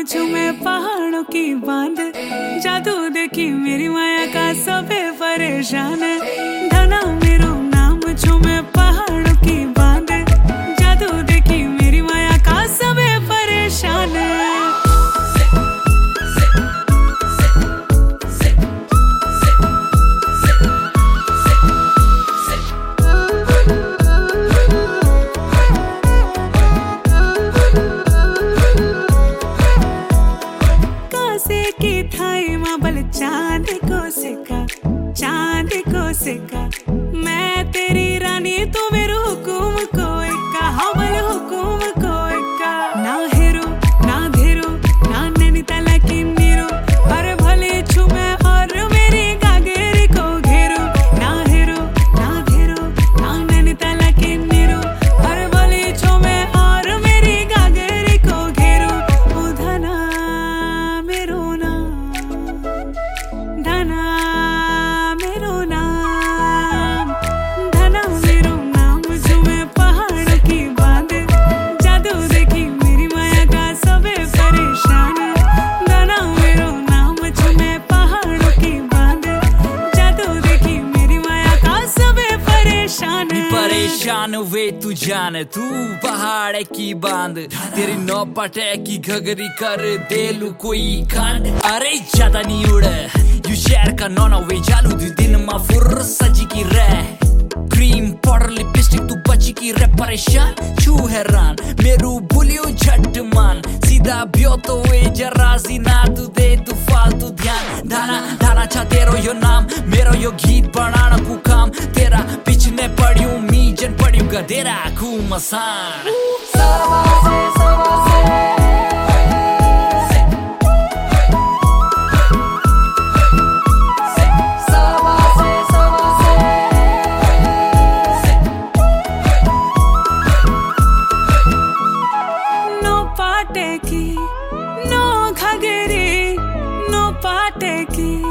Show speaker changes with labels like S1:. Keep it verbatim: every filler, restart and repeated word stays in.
S1: झूमे पहाड़ों की बांध, जादू देखी मेरी माया का सबे परेशान है। धना मेरो नाम झूमे पहाड़ों की बांध, जादू देखी मेरी माया का सबे परेशान है। की थाई माबल चांद को सिक्का, चांद को सिक्का, मैं तेरी रानी तू मेरे हुकुम को इक्का, हवल हुकुम को इक्का। ना हेरो ना घेरो ना नैनीताल की नीरो, अरे भले छुमे और मेरी गागेरी को घेरो। ना हेरो ना घेरो ना नैनीताल की नीरो, अरे भले छुमे और मेरी गागेरी को घेरो। ओ धना मेरो धना मेरो नाम, धना मेरो नाम झूमे पहाड़ की बांध, जादू देखी मेरी माया का सबे परेशान। धना मेरो नाम झूमे पहाड़ की बांध, जादू देखी मेरी माया का सबे परेशान।
S2: परेशान वे तू जान, तू पहाड़ की बांध, तेरी नौ पटे की घगरी कर देलू कोई कांड। अरे ज्यादा नहीं उड़े यू शहर का नौना वे जालू दू दिन मा फुर सजी की रह, क्रीम पाउडर लिपस्टिक तू बची की रे परेशान। छू हैरान मेरू भूलियो झट मान, सीधा ब्यो तो वे जरा सी ना तू दे तू फालतू ध्यान। धाना धाना छा तेरो यो नाम, मेरो यो गीत बनाना कु काम, तेरा पिछने पड़ियो मी जन पड़ियो गधेरा कु मसान। साबासे साबासे
S1: की नो घगरी नो पाटे की